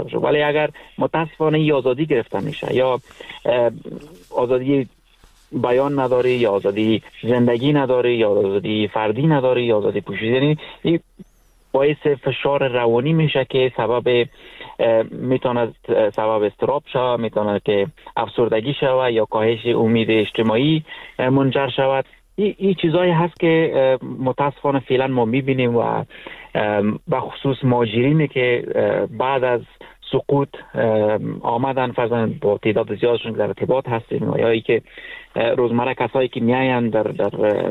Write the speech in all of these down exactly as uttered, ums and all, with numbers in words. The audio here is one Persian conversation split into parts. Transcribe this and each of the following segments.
داشته باشه. ولی اگر متاسفانه این آزادی گرفته میشه یا آزادی بیان نداری یا آزادی زندگی نداری یا آزادی فردی نداری یا آزادی پوشیدنی، این باعث فشار روانی میشه که سبب میتونه سبب اضطراب شود، میتونه که افسردگی شود یا کاهش امید اجتماعی منجر شود. این ای چیزایی هست که متاسفانه فعلا ما میبینیم و به خصوص مهاجرینی که بعد از سقوط آمدن فرضاً با تعداد زیادشون در ارتباط هستیم یا ای که روزمره کسایی که میاین در در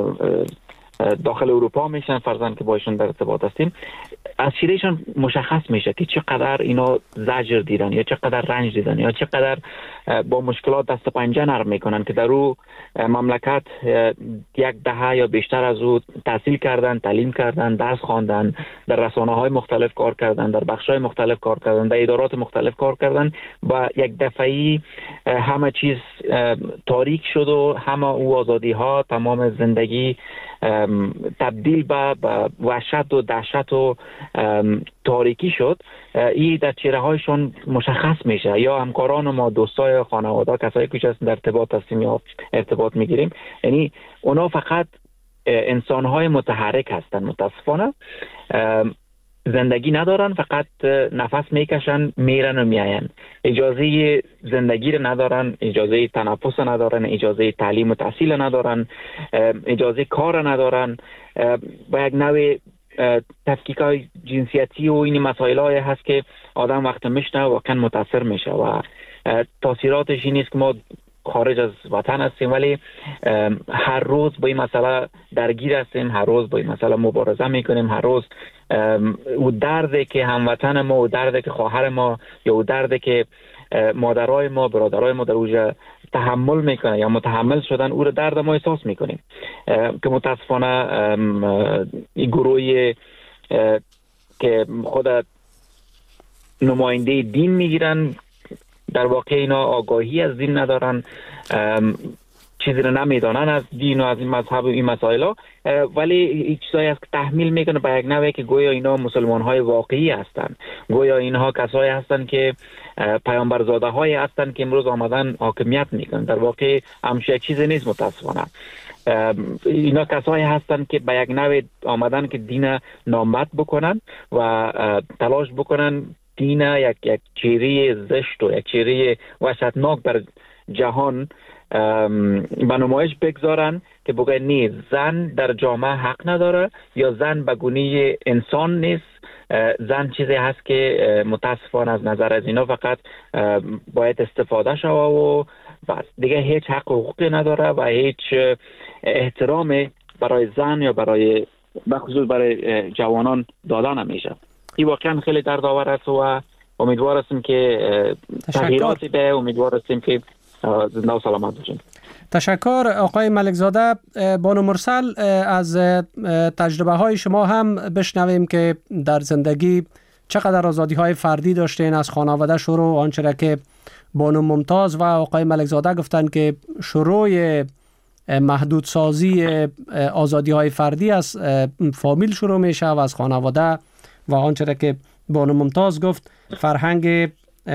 داخل اروپا میشن فرضاً که باشون در ارتباط هستیم، از شیرهشون مشخص میشه که چقدر اینا زجر دیدن یا چقدر رنج دیدن یا چقدر با مشکلات دست پنجه نرم میکنن که در او مملکت یک دهه یا بیشتر از او تحصیل کردن، تعلیم کردن، درس خواندن، در رسانه های مختلف کار کردن، در بخش های مختلف کار کردن، در ادارات مختلف کار کردن و یک دفعی همه چیز تاریک شد و همه او آزادی ها، تمام زندگی تبدیل به وحشت و دهشت و تاریکی شد. این در چهره هایشون مشخص میشه. یا همکاران ما، دوستای خانواده، کسایی که در ارتباط هستیم یا ارتباط میگیریم، یعنی اونا فقط انسان های متحرک هستن، متاسفانه زندگی ندارن، فقط نفس میکشن، میرن و میاین، اجازه زندگی رو ندارن، اجازه تنفس ندارن، اجازه تعلیم و تحصیل ندارن، اجازه کار ندارن. با یک نوع تفکیک های جنسیتی و این مسائل های هست که آدم وقت میشنه واقعا متاثر میشه و تاثیراتش این نیست که ما خارج از وطن هستیم ولی هر روز با این مسئله درگیر هستیم، هر روز با این مسئله مبارزه میکنیم، هر روز او درده که هموطن ما، او درده که خواهر ما یا او درده که مادرای ما، برادرای ما در اوجه تحمل میکنه یا متحمل شدن، او رو درد ما احساس میکنیم که متاسفانه این گروهی که خود نماینده دین میگیرن در واقع اینا آگاهی از دین ندارن، چیزی رو نمیدانن از دین و از این مذهب و این مسائل ها، ولی این چیزایی است که تحمیل میکنه به یک نوعی که گویا اینا مسلمان های واقعی هستن، گویا اینها کسایی هستن که پیامبرزاده های هستن که امروز آمدن حاکمیت میکنن. در واقع همشه چیزی نیست متاسفانه. اینا کسایی هستن که به یک نوع آمدن که دین نامبد بکنن و تلاش بکنن دین یک یک چهره زشت و یک چهره وحشتناک بر جهان به نمایش بگذارن که بگه نیست، زن در جامعه حق نداره یا زن به گونه انسان نیست، زن چیزی هست که متاسفانه از نظر از اینا فقط باید استفاده شوه و بس دیگه هیچ حق و حقوقی نداره و هیچ احترام برای زن یا برای بخصوص برای جوانان داده نمیشه. این واقعا خیلی دردآور است و امیدوار هستیم که تغییراتی به امیدوار هستیم که زنده و سلامت باشیم. تشکر آقای ملک زاده. بانو مرسل، از تجربه های شما هم بشنویم که در زندگی چقدر آزادی های فردی داشتین، از خانواده شروع، آنچه که بانو ممتاز و آقای ملک زاده گفتن که شروع محدودسازی آزادی های فردی از فامیل شروع میشه و از خانواده و آنچه که بانو ممتاز گفت فرهنگ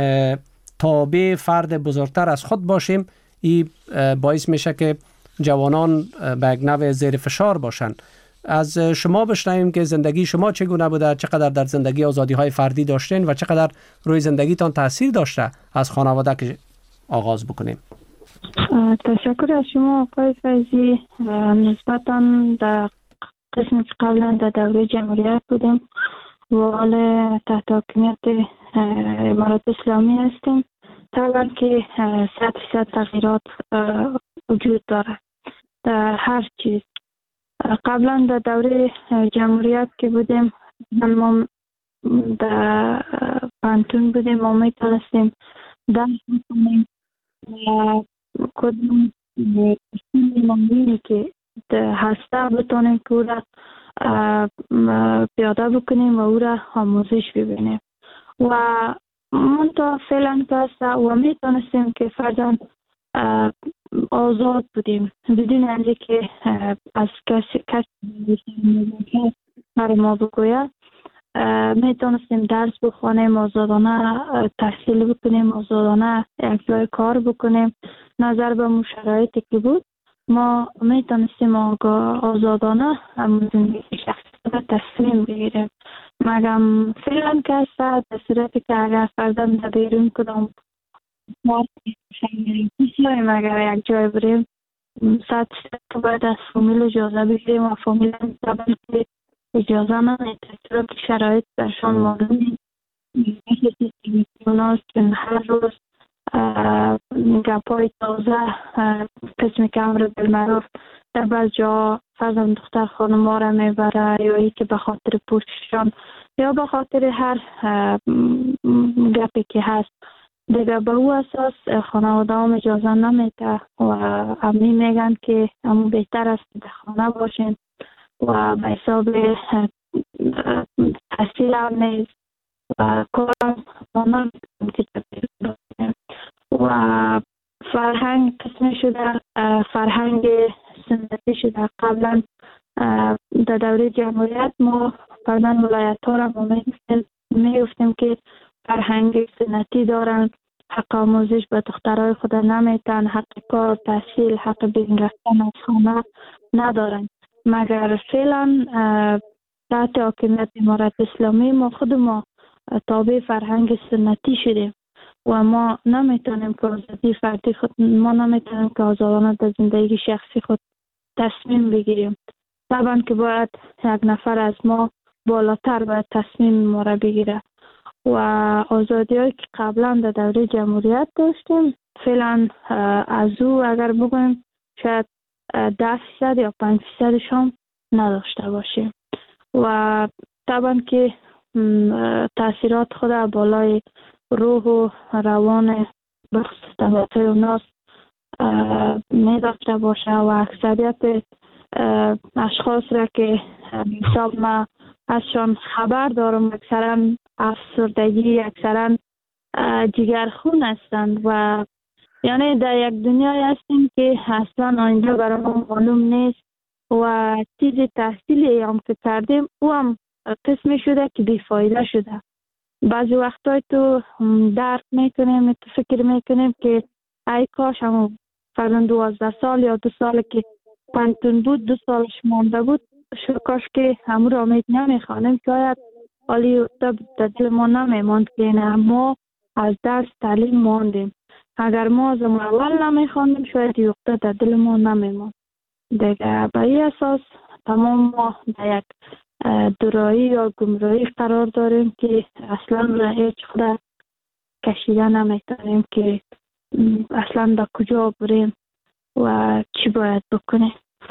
تابع فرد بزرگتر از خود باشیم. این باعث میشه که جوانان به یک نوع زیر فشار باشن. از شما بشنویم که زندگی شما چگونه بوده، چقدر در زندگی آزادی های فردی داشتین و چقدر روی زندگیتان تاثیر داشته. از خانواده که آغاز بکنیم. تشکر از شما آقای فیضی. نسبتاً در قسمی که قبلا در دوره جمهوریت بودیم و حال تحت حاکمیت امارات اسلامی هستیم، طبعا که صد فیصد تغییرات وجود داره در هر چیز. قبلا در دوره جمهوریت که بودیم ما در پانتون بودیم، ما میتونستیم درس بکنیم و کدوم ممنونی که هسته بتونیم که او را پیاده بکنیم و او را آموزش ببینیم و منطقه فعلا پس و میتونستیم که فرزن آزاد بودیم بدون اینکه که از کسی کسی بر ما بگوید میتونستیم درس بخوانیم، آزادانه تحصیل بکنیم، آزادانه یک جای کار بکنیم. نظر به مو شرایطی که بود ما میتونستیم آزادانه هم زندگی شخصی را تصمیم بگیریم. مگم فعلا که است در صورتی که اگر فردا در بیرون کدام بسیاریم اگر یک جای بریم ساعت که باید از فامیل اجازه بگیریم و فامیل هم که اجازه نمیده، چرا که شرایط برشان معلوم نیست. چون هر روز گپای تازه قسمی که امر بالمعروف در بعض جا فرزند دختر خانم را میبره، یا ای که به خاطر پوششان یا به خاطر هر گپی که هست دیگه به او اساس خانواده هم اجازه نمیده و امی میگن که همون بهتر است در خانه باشین و به حساب تحصیل هم نیست و کارم مانم که و فرهنگ قسمی شده، فرهنگ سنتی شده. قبلا در دوره جمهوریت ما پردن ولایت ها را می گفتیم که فرهنگ سنتی دارن، حق آموزش به دخترای خود نمیتن، حق کار، تحصیل، حق بیرون رفتن از خانه ندارن. مگر فعلا تحت حاکمیت امارت اسلامی ما خود ما تابع فرهنگ سنتی شدیم و ما نمیتونیم که آزادی فردی خود ما نمیتونیم که آزادانه در زندگی شخصی خود تصمیم بگیریم. طبعا که باید یک نفر از ما بالاتر باید تصمیم ما را بگیره و آزادی هایی که قبلا در دوره جمهوریت داشتیم فعلا از او اگر بگویم شاید ده فیصد یا پنج فیصدش هم نداشته باشیم و طبعا که تاثیرات خود بالای روح و روان بخصوص طبقه اوناس می داشته باشه و اکثریت اشخاص را که حساب ما ازشان خبر دارم اکثرا افسردگی، اکثرا جگرخون هستند و یعنی در یک دنیای هستیم که اصلا آینده برای ما معلوم نیست و چیز تحصیلی هم که کردیم او هم قسمی شده که بیفایده شده. بعضی وقتای تو درک میکنیم، تو فکر میکنیم که ای کاش همون فرزند دوازده سال یا دو سال که پنتون بود دو سالش مانده بود کاش که همون را امید نمیخوانیم که آید حالی در دل ما نمیماند که نه ما از درس تعلیم ماندیم. اگر ما از اول نمیخواندیم شاید یوقته در دل ما نمیماند. دیگه به این اساس تمام ما در یک درایی یا گمراهی قرار داریم که اصلا را هیچ خود کشیده نمیتونیم که اصلا در کجا بریم و چی باید بکنیم.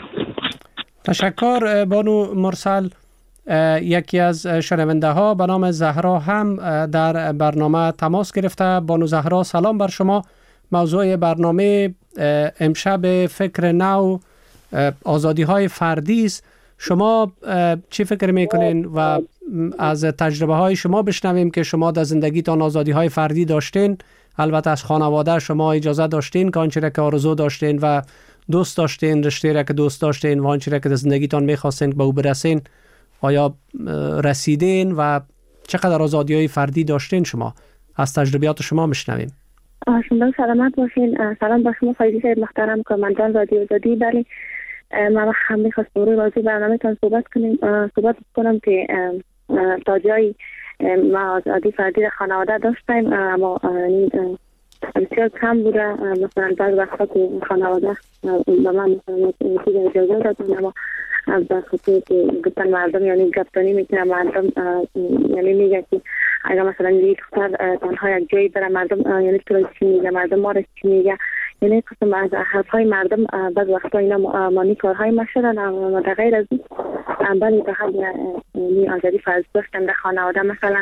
تشکر بانو مرسل. یکی از شنونده ها به نام زهرا هم در برنامه تماس گرفته. بانو زهرا سلام بر شما. موضوع برنامه امشب فکر نو آزادی های فردی است. شما چی فکر میکنین و از تجربه های شما بشنویم که شما در زندگیتان آزادی های فردی داشتین، البته از خانواده شما اجازه داشتین که آنچه را که آرزو داشتین و دوست داشتین، رشته را که دوست داشتین و آنچه را که در زندگیتان میخواستین به او برسین آیا رسیدین و چقدر آزادی های فردی داشتین؟ شما از تجربیات شما میشنویم. شما سلامت باشین. سلام با شما فایزی صاحب محترم کامندان رادیو آزادی. بله من هم میخواستم روی موضوع برنامه تان صحبت کنیم صحبت کنم که تا جایی ما آزادی فردی در خانواده داشتیم اما بسیار کم بوده. مثلا بعض وقتا که خانواده به من مثلا اجازه دادن اما به خاطر که گفتن مردم یعنی گفتنی میکنه مردم یعنی میگه که اگر مثلا یک دختر تنها یک جایی بره مردم یعنی تو چی میگه، مردم ما را چی میگه، یعنی قسم از حرفهای مردم بعض وقتا اینا مانی کارهای ما شدن اما در غیر از این بلی به حد یعنی آزادی فردی داشتن در خانواده. مثلا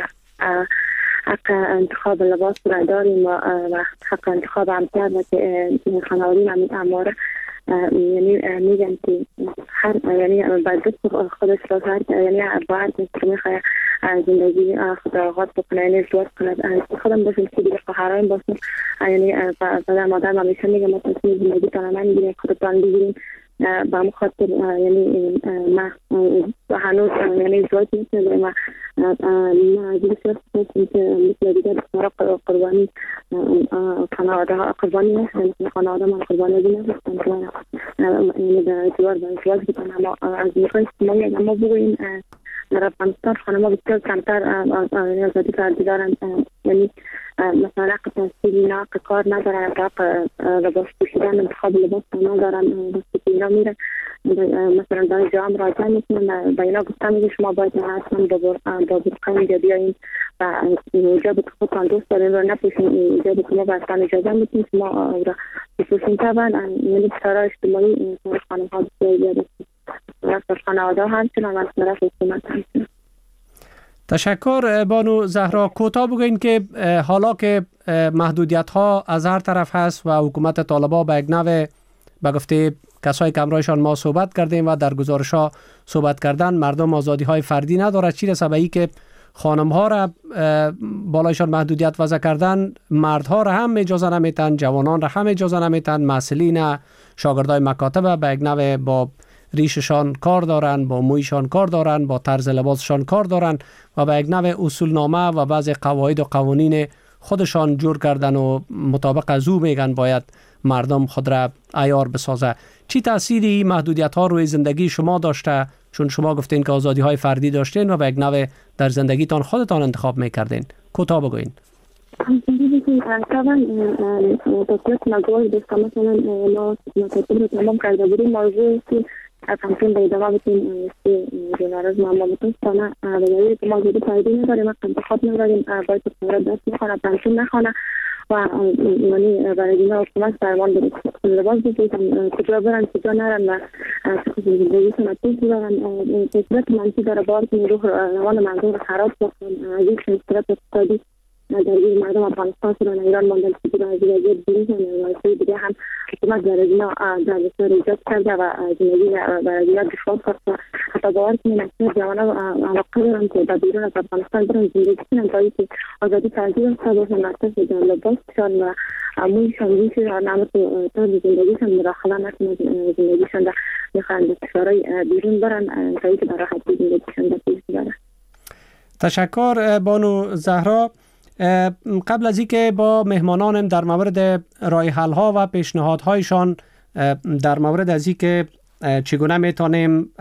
حق انتخاب لباس را داریم و حق انتخاب همسر و که خانوادی اماره یعنی میگن که هر یعنی بعد خودش را هر یعنی باید که میخواه زندگی خود را آغاز بکنه یعنی ازدواج کنه خودم باشم که دیگه خواهران باشم یعنی بعد مادر همیشه میگه مثلا زندگی تانه نمیگیریم خودتان بگیریم به همون خاطر یعنی ما هنوز یعنی ازدواج نکردم و از این بسیار خواستم که مثل دیگر بسیار قربانی خانواده ها قربانی نشدن، مثل خانواده من قربانی نشدن که یعنی در ازدواج و ازدواج بکنم. اما از میخوای استماعی اما بگوییم در افغانستان خانم ها بسیار کمتر آزادی فردی دارن، یعنی مثلا حق تحصیل اینا، حق کار ندارن، حق لباس پوشیدن، انتخاب لباس ندارن، وقتی اینا میره مثلا در جام راجع میکنن به اینا گفتم میگه شما باید حتما با برقه اینجا بیایین و حجاب که خودتان دوست دارین رو نپوشین، حجاب که ما بستان اجازه میتونیم شما را بپوشین. طبعا یعنی بسیار اجتماعی خانم ها بسیار زیاد است، خانواده ها همچنان از طرف حکومت همچنان. تشکر بانو زهرا. کوتاه بگوین که حالا که محدودیت ها از هر طرف هست و حکومت طالبان به یک نوع به گفته کسای که همراهشان ما صحبت کردیم و در گزارش ها صحبت کردن مردم آزادی های فردی ندارد، چی رسه به ای که خانم ها را بالایشان محدودیت وضع کردن، مردها را هم اجازه نمیتن، جوانان را هم اجازه نمیتن، مسئولین شاگردای مکاتب به یک نوع با ریششان کار دارن، با مویشان کار دارن، با طرز لباسشان کار دارن و به یک نوع اصول نامه و بعض قواعد و قوانین خودشان جور کردن و مطابق از او میگن باید مردم خود را عیار بسازه. چی تأثیری محدودیت ها روی زندگی شما داشته؟ چون شما گفتین که آزادی های فردی داشتین و به یک نوع در زندگیتان خودتان انتخاب میکردین. کوتاه بگوین. طبعا تصویت نگوی دسته مثلا ما مطلب رو تمام کرده بودیم، موضوعی که از همچون به ادامه بتیم که جنارز ما بتون سانه بگوید که ما زیده فایده نداریم، ما انتخاب نداریم، باید تصویت دست نخانه پنشون نخانه و یعنی برای دینا حکومت فرمان برید لباس بپوشن، کجا برن کجا نرن و چه زندگیشون از پیش ببرن. تصویت منفی داره بار که روح روان مردم رو خراب بکنن، از یک شنسترات اقتصادی در این مردم افغانستان سران ایران ماندن که در از وضعیت بیرون و سوی دیگه هم حکومت در اینا در بسیار ایجاد کرده و زندگی برای دیگر دشوار کرده. حتی باور کنیم اکثر جوانان علاقه دارن که در بیرون از افغانستان برن زندگی کنن تا اینکه آزادی فردی داشته باشن، اساس در لباسشان و مویشان ریششان نمت طرز زندگیشان مداخله نکنن، زندگیشان در میخوان به کشورهای بیرون برن تا اینکه در راحتی زندگیشان در پیش ببرن. تشکر بانو زهرا. قبل از اینکه با مهمانانم در مورد راه حل ها و پیشنهادهایشان در مورد از اینکه چگونه میتونیم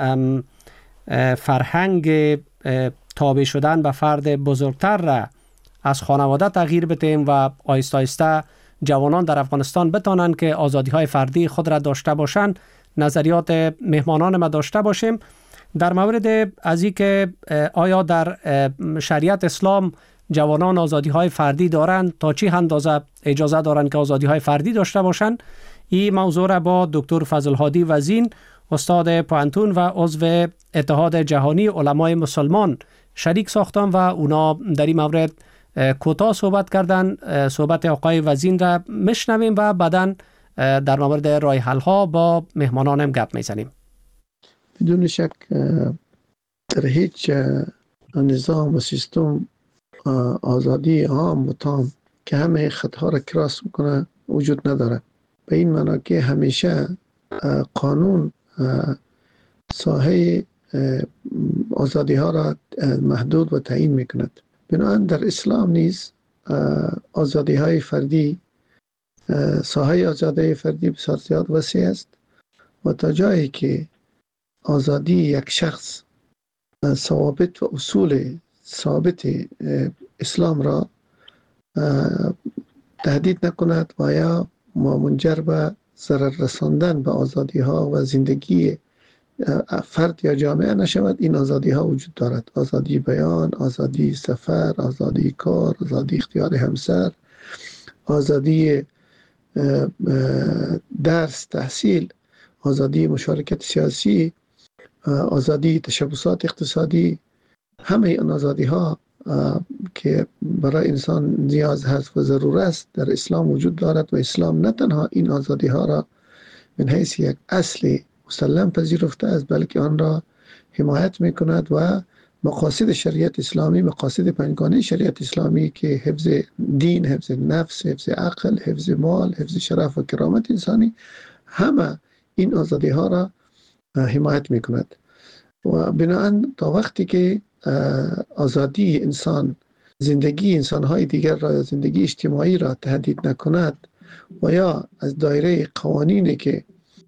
فرهنگ تابع شدن به فرد بزرگتر را از خانواده تغییر بدیم و آهسته آهسته جوانان در افغانستان بتانند که آزادی های فردی خود را داشته باشند، نظریات مهمانان ما داشته باشیم در مورد از اینکه آیا در شریعت اسلام جوانان آزادی های فردی دارند، تا چی اندازه اجازه دارند که آزادی های فردی داشته باشند. این موضوع را با دکتر فضل هادی وزین، استاد پوهنتون و عضو اتحاد جهانی علمای مسلمان شریک ساختم و اونا در این مورد کوتاه صحبت کردن. صحبت آقای وزین را میشنویم و بعداً در مورد راه حل ها با مهمانانم گپ میزنیم. بدون شک در هیچ نظام و سیستم آزادی عام و تام که همه خطها را کراس میکنه وجود نداره. به این معنی که همیشه قانون ساحه آزادی ها را محدود و تعیین میکند. بنابراین در اسلام نیز آزادی های فردی، ساحه آزادی فردی بسیار زیاد وسیع است و تا جایی که آزادی یک شخص ثوابت و اصول ثابت اسلام را تهدید نکند و یا منجر به ضرر رساندن به آزادی ها و زندگی فرد یا جامعه نشود، این آزادی ها وجود دارد. آزادی بیان، آزادی سفر، آزادی کار، آزادی اختیار همسر، آزادی درس تحصیل، آزادی مشارکت سیاسی، آزادی تشبثات اقتصادی. همه این آزادی ها که برای انسان نیاز هست و ضرور است در اسلام وجود دارد و اسلام نه تنها این آزادی ها را من حیث یک اصل مسلم پذیرفته است بلکه آن را حمایت می کند و مقاصد شریعت اسلامی، مقاصد پنجگانه شریعت اسلامی که حفظ دین، حفظ نفس، حفظ عقل، حفظ مال، حفظ شرف و کرامت انسانی، همه این آزادی ها را حمایت می کند و بنابراین تا وقتی که آزادی انسان، زندگی انسان های دیگر را، زندگی اجتماعی را تهدید نکند و یا از دایره قوانینی که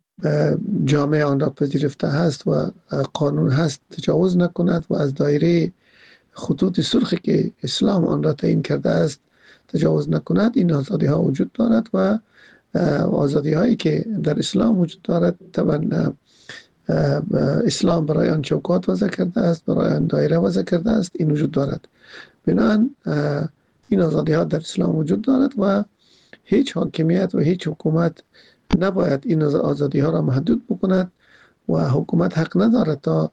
جامعه آن را پذیرفته هست و قانون هست تجاوز نکند و از دایره خطوط سرخی که اسلام آن را تعیین کرده است تجاوز نکند، این آزادی ها وجود دارد و آزادی هایی که در اسلام وجود دارد طبعا اسلام برای آن چوکات وضع کرده است، برای آن دایره وضع کرده است، این وجود دارد. بنابراین این آزادی ها در اسلام وجود دارد و هیچ حاکمیت و هیچ حکومت نباید این آزادی ها را محدود بکند و حکومت حق ندارد تا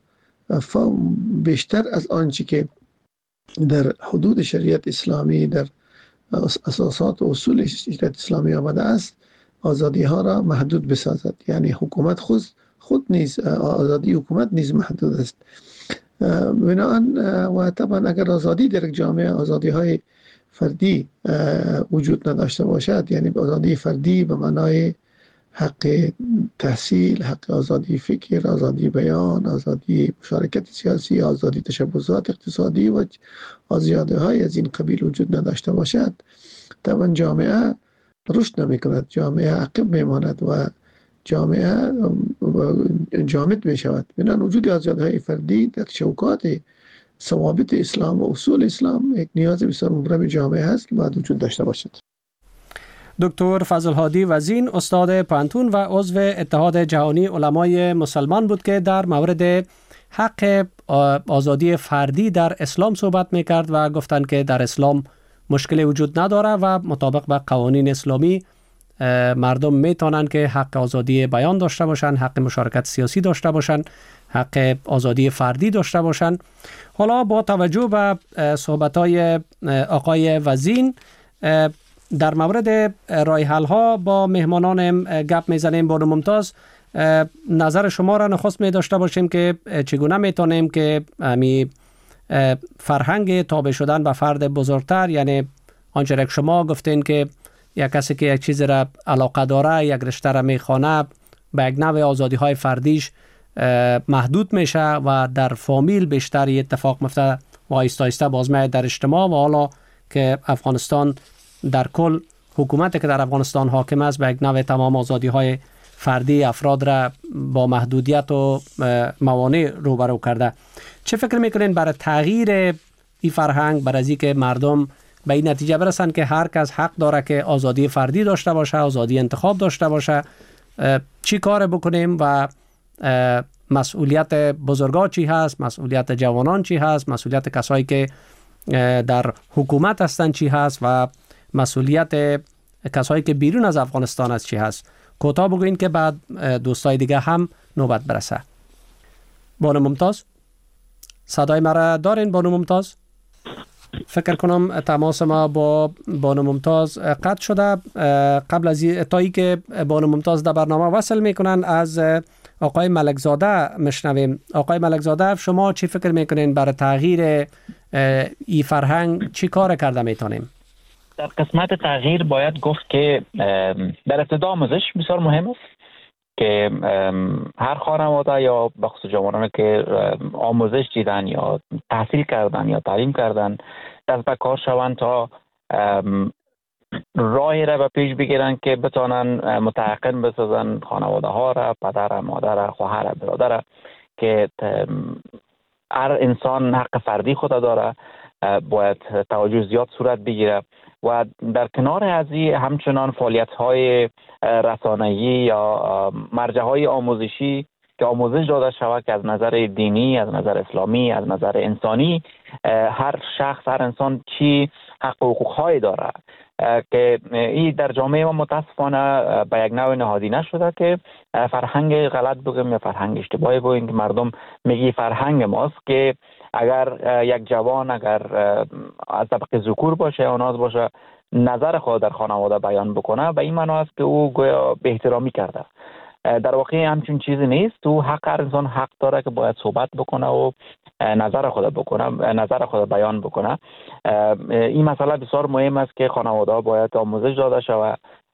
بیشتر از آنچه که در حدود شریعت اسلامی، در اساسات و اصول شریعت اسلامی آمده است، آزادی ها را محدود بسازد. یعنی حکومت خود خود نیز، آزادی حکومت نیز محدود است. بنابراین و طبعا اگر آزادی در یک جامعه، آزادی های فردی وجود نداشته باشد، یعنی آزادی فردی به معنای حق تحصیل، حق آزادی فکر، آزادی بیان، آزادی مشارکت سیاسی، آزادی تشبثات اقتصادی و آزادی های از این قبیل وجود نداشته باشد، طبعا جامعه رشد نمی کند، جامعه عقب می ماند و جامعه جامد می شود. بنابراین وجود آزادی های فردی در چوکات ثوابت اسلام و اصول اسلام یک نیاز بسیار مبرم جامعه هست که باید وجود داشته باشد. دکتر فضل هادی وزین، استاد پانتون و عضو اتحاد جهانی علمای مسلمان بود که در مورد حق آزادی فردی در اسلام صحبت میکرد و گفتند که در اسلام مشکلی وجود نداره و مطابق با قوانین اسلامی مردم میتونن که حق آزادی بیان داشته باشن، حق مشارکت سیاسی داشته باشن، حق آزادی فردی داشته باشن. حالا با توجه به صحبت‌های آقای وزین در مورد راه حل ها با مهمانان گپ میزنیم. بانو ممتاز، نظر شما را نخست می داشته باشیم که چگونه میتونیم که می فرهنگ تابع شدن به فرد بزرگتر، یعنی آنچه که شما گفتین که یک کسی که یک چیز را علاقه داره، یک رشته را میخوانه، به یک نوع آزادی های فردیش محدود میشه و در فامیل بیشتر اتفاق میفته و آیسته آیسته باز میاد در اجتماع. و حالا که افغانستان در کل حکومتی که در افغانستان حاکم است به یک نوع تمام آزادی های فردی افراد را با محدودیت و موانع روبرو کرده. چه فکر میکنین برای تغییر این فرهنگ، برای از اینکه مردم به این نتیجه برسن که هر کس حق داره که آزادی فردی داشته باشه، آزادی انتخاب داشته باشه، چی کار بکنیم و مسئولیت بزرگا چی هست، مسئولیت جوانان چی هست، مسئولیت کسایی که در حکومت هستن چی هست و مسئولیت کسایی که بیرون از افغانستان است چی هست؟ کوتاه بگوین که بعد دوستای دیگه هم نوبت برسه. بانو ممتاز، صدای مرا دارین بانو ممتاز؟ فکر کنم تماس ما با بانو ممتاز قطع شده. قبل از تایی که بانو ممتاز در برنامه وصل میکنن از آقای ملکزاده مشنویم. آقای ملکزاده، شما چی فکر میکنین برای تغییر ای فرهنگ چی کار کرده میتونیم؟ در قسمت تغییر باید گفت که در ابتدا آموزش بسیار مهم است که هر خانواده یا بخصوص جوانانی که آموزش دیدن یا تحصیل کردن یا تعلیم کردن دست به کار شوند تا راهی را به پیش بگیرن که بتانن متحقن بسازن خانواده ها را، پدر، مادر، خواهر، برادر، که هر انسان حق فردی خود داره، باید توجه زیاد صورت بگیره و در کنار از این همچنان فعالیت های رسانه‌ای یا مرجع های آموزشی که آموزش داده شود که از نظر دینی، از نظر اسلامی، از نظر انسانی هر شخص، هر انسان چی حق و حقوق هایی داره که این در جامعه ما متاسفانه به یک نوع نهادی نشده که فرهنگ غلط بگیم یا فرهنگ اشتباهی بگیم که مردم میگی فرهنگ ماست که اگر یک جوان اگر از طبقه ذکور باشه یا ناز باشه نظر خود در خانواده بیان بکنه به این معنا است که او گویا به احترامی کرده. در واقع همچون چیزی نیست. تو حق هر انسان حق داره که باید صحبت بکنه و نظر خود بکنه، نظر خود بیان بکنه. این مسئله بسیار مهم است که خانواده باید آموزش داده شود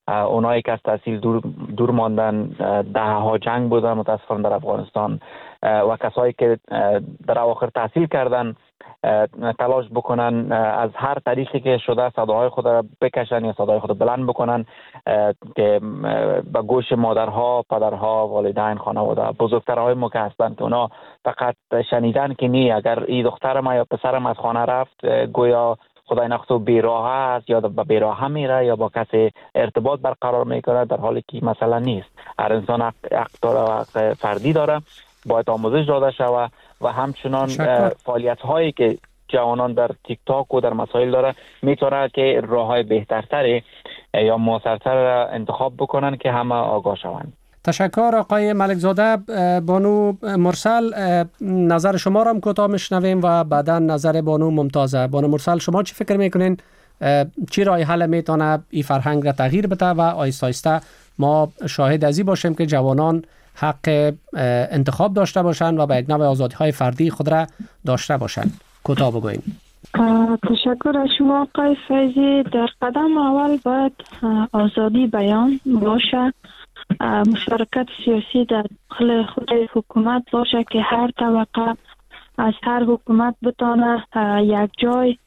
اونایی که از تحصیل دور, دور ماندن، ده ها جنگ بودن متاسفانه در افغانستان، و کسایی که در اواخر تحصیل کردن تلاش بکنن از هر طریقی که شده صداهای خود را بکشن یا صداهای خود بلند بکنن که به گوش مادرها، پدرها، والدین، خانواده، بزرگترهای ما که هستن که اونا فقط شنیدن که نی اگر این دختر ما یا پسرم از خانه رفت گویا خدای نخواست بیراه است یا به بیراه میره یا با کسی ارتباط برقرار میکنه، در حالی که مثلا نیست. هر انسان حق داره و حق فردی داره، باید آموزش داده شود و همچنان فعالیت هایی که جوانان در تیک تاک و در مسائل داره میتونه که راه های بهترتری یا موثرتر را انتخاب بکنن که همه آگاه شوند. تشکر آقای ملک زاده. بانو مرسل، نظر شما را هم کوتاه میشنویم و بعدا نظر بانو ممتازه. بانو مرسل، شما چی فکر میکنین چی راه حل میتونه این فرهنگ را تغییر بده و آیسته آیسته ما شاهد ازی باشیم که جوانان حق انتخاب داشته باشند و به یک نوع آزادی های فردی خود را داشته باشند؟ کوتاه بگوین. تشکر از شما آقای فیضی. در قدم اول باید آزادی بیان باشه، مشارکت سیاسی در داخل خود حکومت باشه که هر طبقه از هر حکومت بتانه یک جای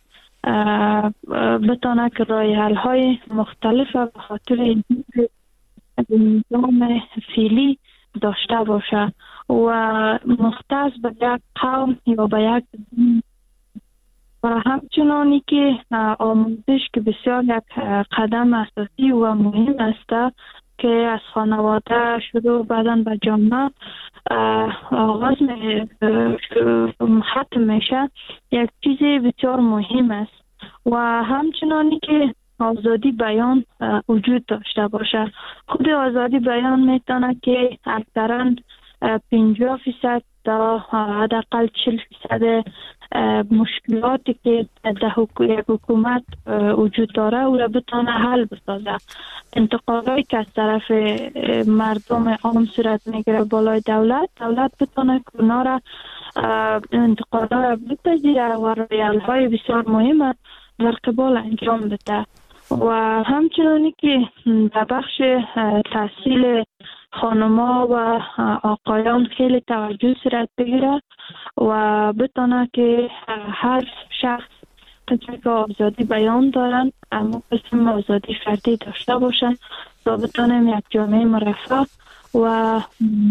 بتانه که راه حل های مختلف به خاطر نظام فعلی داشته باشه و مختص به یک قوم یا به یک و همچنانی که آموزش که بسیار یک قدم اساسی و مهم است که از خانواده شروع بعداً به جامعه آغاز ختم میشه، یک چیز بسیار مهم است و همچنانی که آزادی بیان وجود داشته باشه. خود آزادی بیان میتونه که اکثرا پنجاه فیصد تا حداقل چهل فیصد مشکلاتی که در یک حکومت وجود داره او را بتونه حل بسازه. انتقادایی که از طرف مردم عام صورت میگیره بالای دولت، دولت بتونه که اونا را انتقادا را بپذیره و رایحل‌های بسیار مهم در قبال انجام بده. و همچنانی که در بخش تحصیل خانما و آقایان خیلی توجه صورت بگیره و بتونه که هر شخص قسمی که آزادی بیان دارن اما قسم آزادی فردی داشته باشن تا بتونیم یک جامعه مرفه و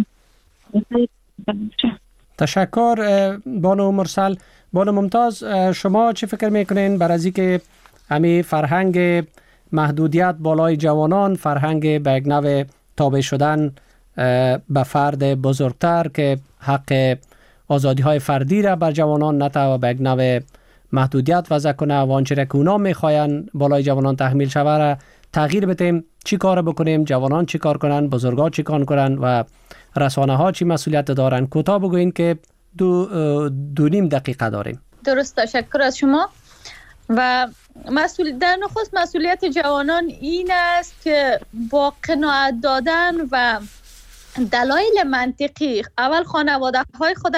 تشکر بانو مرسل. بانو ممتاز، شما چی فکر میکنین بر از اینکه همین فرهنگ محدودیت بالای جوانان، فرهنگ به یک نوع تابع شدن به فرد بزرگتر که حق آزادی های فردی را بر جوانان نته و به یک نوع محدودیت وضع کنه و آنچه را که اونا میخواین بالای جوانان تحمیل شوه را تغییر بدیم، چی کار بکنیم؟ جوانان چی کار کنن؟ بزرگان چی کار کنن؟ و رسانه ها چی مسئولیت دارن؟ کوتاه بگوین که دو, دو نیم دقیقه داریم. درست، تشکر از شما. و مسئول در نخست مسئولیت جوانان این است که با قناعت دادن و دلایل منطقی اول خانواده های خود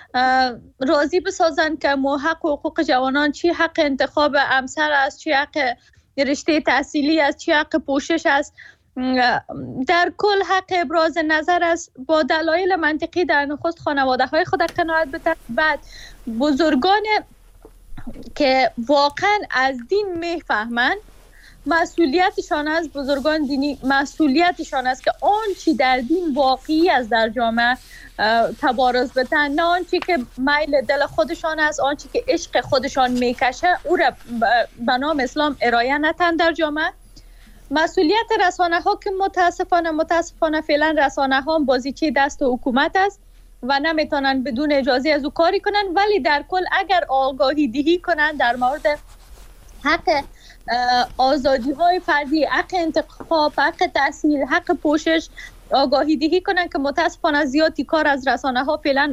راضی بسازن که ما حق و حقوق جوانان چی حق انتخاب همسر است، چی حق رشته تحصیلی است، چی حق پوشش است، در کل حق ابراز نظر است. با دلایل منطقی در نخست خانواده های خود قناعت بدن. بعد بزرگان که واقعا از دین میفهمند مسئولیتشان از بزرگان دینی مسئولیتشان است که آنچه در دین واقعی از در جامعه تبارز بدن، نه آنچه که میل دل خودشان است، آنچه که عشق خودشان میکشه او را به نام اسلام ارائه نتن در جامعه. مسئولیت رسانه ها که متاسفانه متاسفانه فعلا رسانه ها بازیچه دست حکومت است و نمیتونن بدون اجازه از او کاری کنن، ولی در کل اگر آگاهی دهی کنن در مورد حق آزادی های فردی، حق انتخاب، حق تحصیل، حق پوشش آگاهی دهی کنن که متاسفانه زیادی کار از رسانه ها فعلا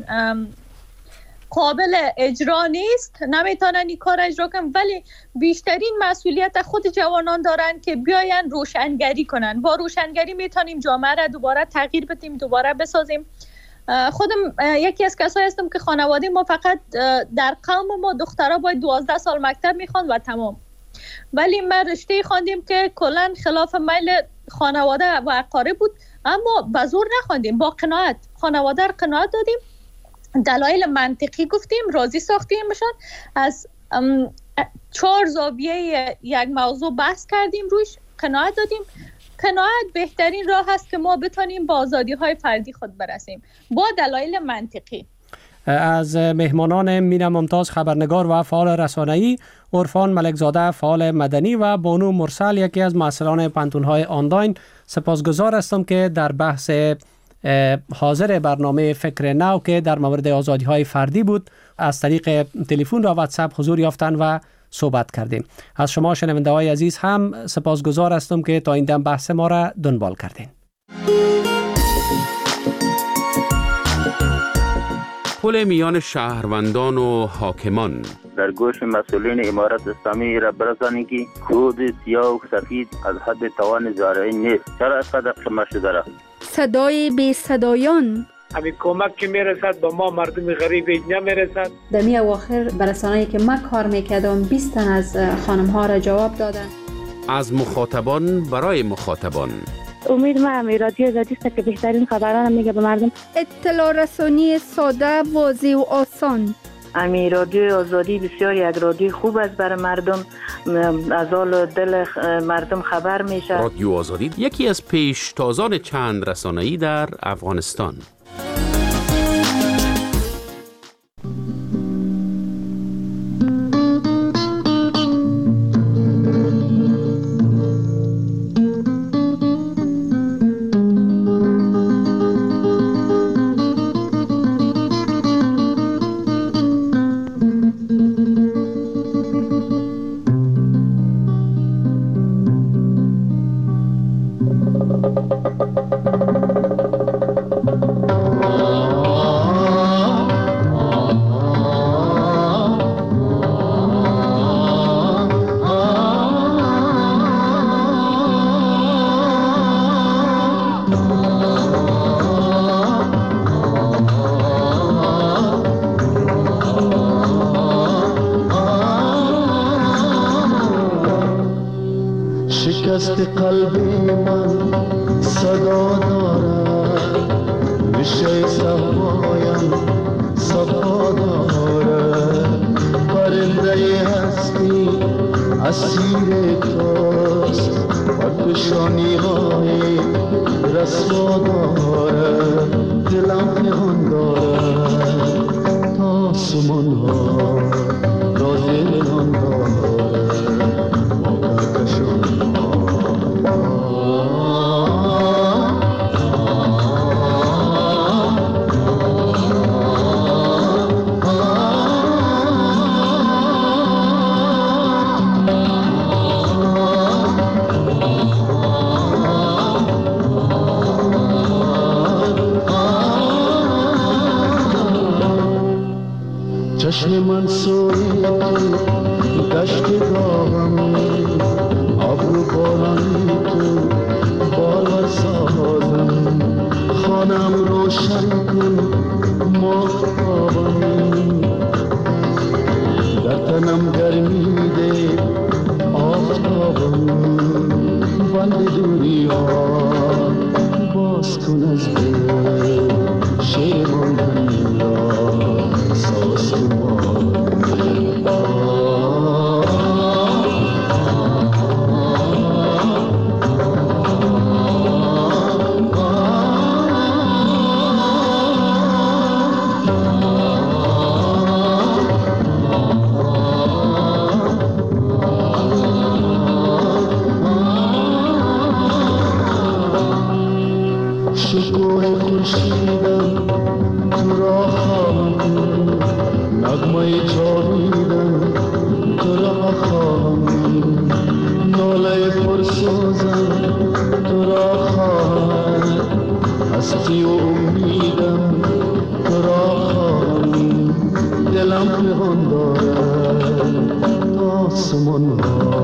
قابل اجرا نیست، نمیتونن این کار اجرا کنن، ولی بیشترین مسئولیت خود جوانان دارن که بیاین روشنگری کنن. با روشنگری میتونیم جامعه را دوباره تغییر بدیم، دوباره بسازیم. خودم یکی از کسایی هستم که خانواده ما فقط در قوم ما دخترها باید دوازده سال مکتب میخوان و تمام، ولی ما رشته خواندیم که کلا خلاف میل خانواده و اقارب بود، اما به زور نخواندیم، با قناعت خانواده را قناعت دادیم، دلایل منطقی گفتیم، راضی ساختیمشان، از چهار زاویه یک موضوع بحث کردیم، روش قناعت دادیم. قناعت بهترین راه هست که ما بتونیم با آزادی های فردی خود برسیم با دلایل منطقی. از مهمانان مینا ممتاز خبرنگار و فعال رسانه‌ای، عرفان ملکزاده فعال مدنی و بانو مرسل یکی از مسئولان پانتون‌های آنلاین سپاسگزار هستم که در بحث حاضر برنامه فکر نو که در مورد آزادی‌های فردی بود از طریق تلفن و واتساپ حضور یافتن و صحبت کردیم. از شما شنونده‌های عزیز هم سپاسگزار هستم که تا این دم بحث ما را دنبال کردین. پل میان شهروندان و حاکمان در گوش مسئولین امارت اسلامی را برسانید که کود سیاه و سفید از حد توان زارعی نیست. چرا از قدر شما شده را؟ صدای بی صدایان همین کمک که میرسد با ما مردم غریب اینجا میرسد. در می اواخر برسانه‌ای که من کار میکردم بیست تن از خانم ها را جواب دادن. از مخاطبان برای مخاطبان. امید ما هم رادیو آزادی است که بهترین خبران میگه به مردم. اطلاع رسانی ساده، واضح و آسان. امی رادیو آزادی بسیار یک رادیو خوب است برای مردم، از حال دل مردم خبر میشه. رادیو آزادی یکی از پیشتازان چند رسانه‌ای در افغانستان. شکست قلب من صدا دارد، نشه صفایم صفا دارد، پرنده هستی اسیر توست و کشانی های رسوا دارد، دلم پنهان دارد تا سمون ها را دلان دارد واقع کشان چشم من سوی تو دشت داغم، ابرو بارانی تو بالا سازم، خانم روشن کن ماهتابم، در تنم گرمی ده آفتابم، بند دوری ها باز کن از دل شیمان را ساز کن. شکوه خورشیدم تو را خواهم، نغمه جاویدم تو را خواهم، ناله پرسوزم تو را خواهم، هستی و امیدم تو را خواهم، دلم پنهان دارد تا آسمان ها